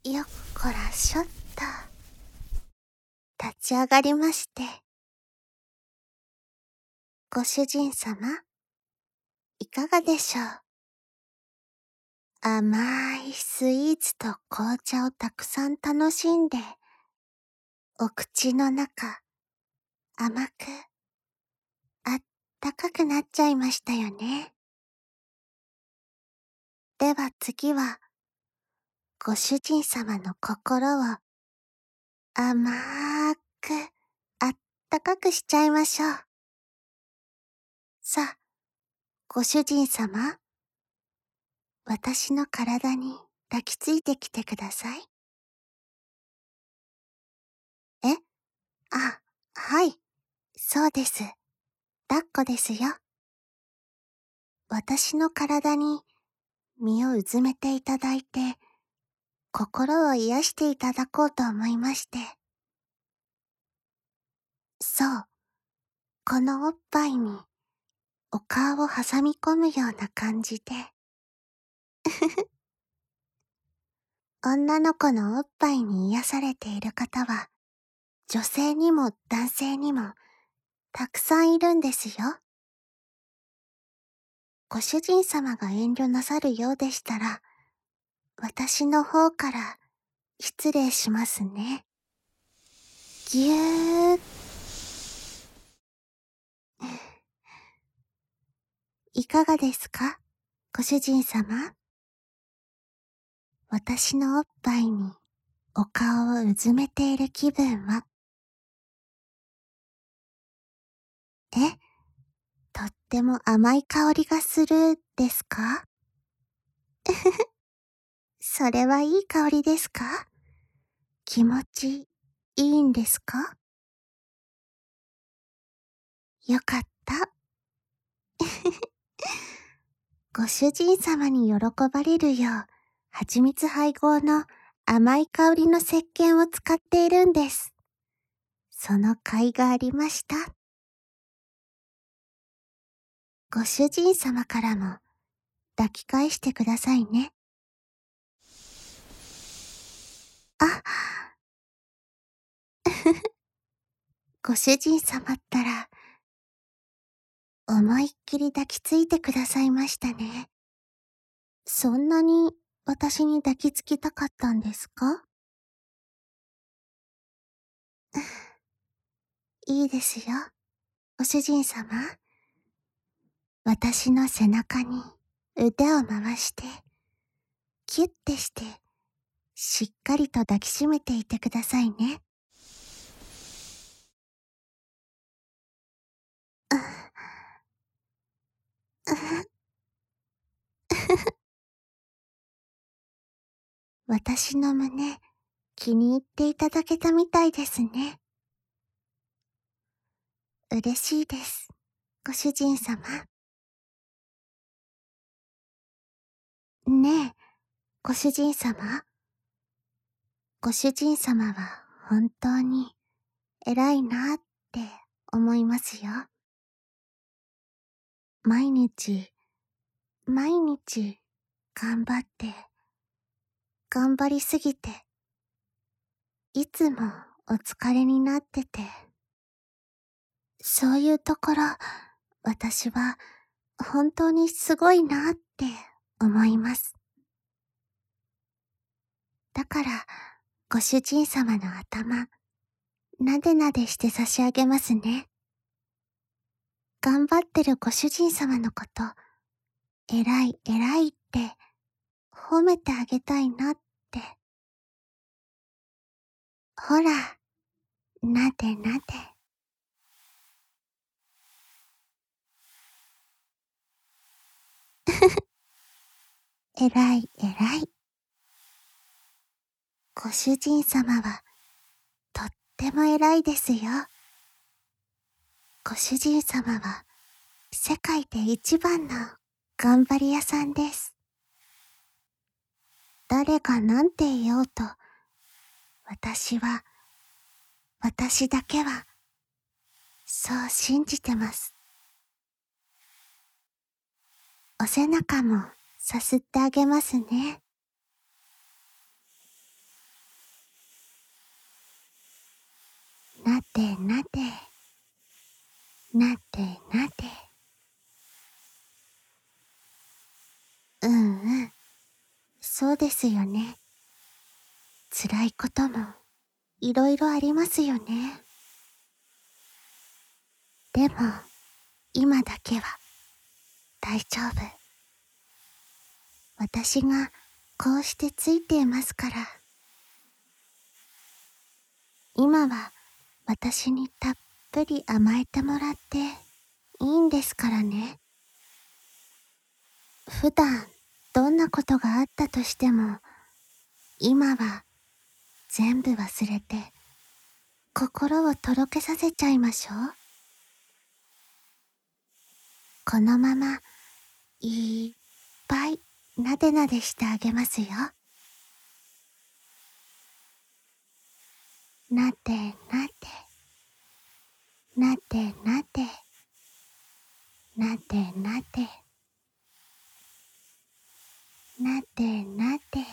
よっこらしょっと。立ち上がりまして。ご主人様、いかがでしょう。甘いスイーツと紅茶をたくさん楽しんで、お口の中、甘く、あったかくなっちゃいましたよね。では次は、ご主人様の心を甘く、あったかくしちゃいましょう。さあ、ご主人様、私の体に抱きついてきてください。え？あ、はい、そうです。抱っこですよ。私の体に身をうずめていただいて、心を癒していただこうと思いまして。そう、このおっぱいにお顔を挟み込むような感じで。女の子のおっぱいに癒されている方は、女性にも男性にもたくさんいるんですよ。ご主人様が遠慮なさるようでしたら、私の方から失礼しますね。ぎゅーっ。いかがですか、ご主人様。私のおっぱいにお顔をうずめている気分は。とっても甘い香りがするですか？それはいい香りですか？気持ちいいんですか？よかった。ご主人様に喜ばれるよう、蜂蜜配合の甘い香りの石鹸を使っているんです。その甲斐がありました。ご主人様からも抱き返してくださいね。あ、ご主人様ったら、思いっきり抱きついてくださいましたね。そんなに私に抱きつきたかったんですか？いいですよ。ご主人様。私の背中に腕を回して、キュッてして、しっかりと抱きしめていてくださいね。私の胸、気に入っていただけたみたいですね。嬉しいです。ご主人様。ねえ、ご主人様。ご主人様は本当に偉いなって思いますよ。毎日、毎日、頑張って、頑張りすぎて、いつもお疲れになってて。そういうところ、私は本当にすごいなって思います。だから、ご主人様の頭、なでなでして差し上げますね。頑張ってるご主人様のこと、偉い偉いって褒めてあげたいなって。ほら、なでなで。偉い偉い。ご主人様は、とっても偉いですよ。ご主人様は、世界で一番の頑張り屋さんです。誰が何て言おうと、私は、私だけは、そう信じてます。お背中もさすってあげますね。 でなで、なでなで。うんうん。そうですよね。辛いこともいろいろありますよね。でも、今だけは大丈夫。私がこうしてついていますから。今は私にたっぷり甘えてもらっていいんですからね。普段どんなことがあったとしても、今は全部忘れて心をとろけさせちゃいましょう。このままいっぱいなでなでしてあげますよ。なでなで、なでなで、なでなで、なでなで、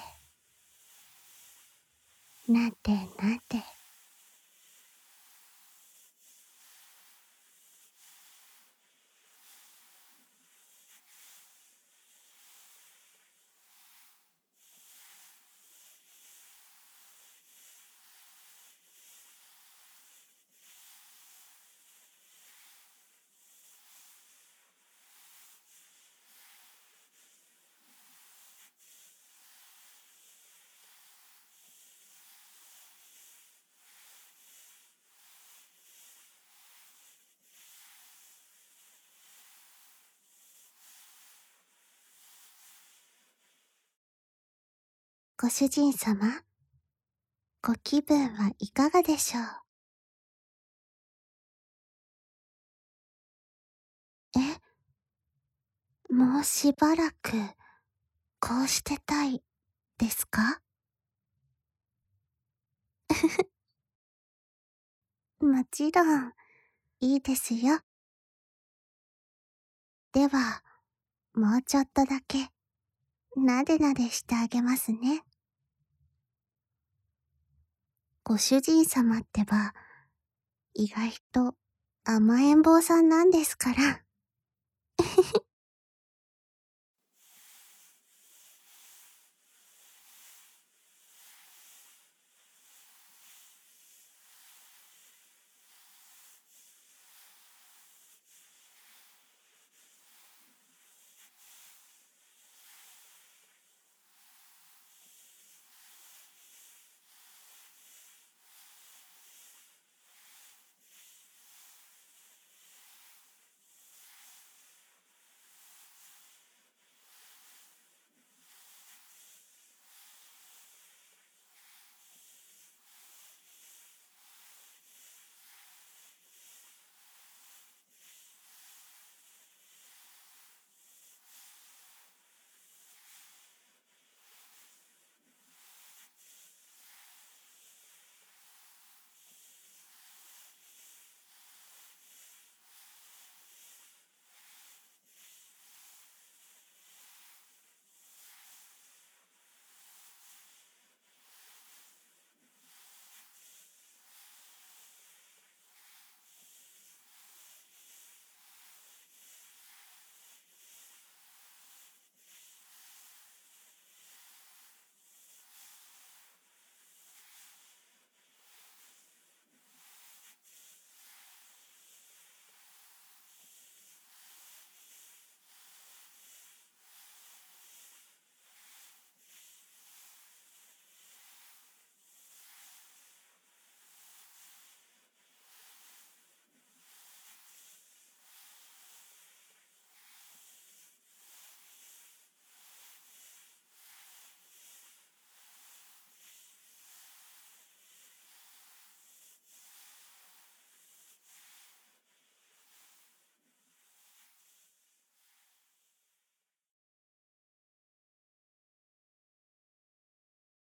なでなで。ご主人様、ご気分はいかがでしょう？もうしばらくこうしてたいですか？もちろん、いいですよ。では、もうちょっとだけ、なでなでしてあげますね。ご主人様ってば、意外と甘えん坊さんなんですから。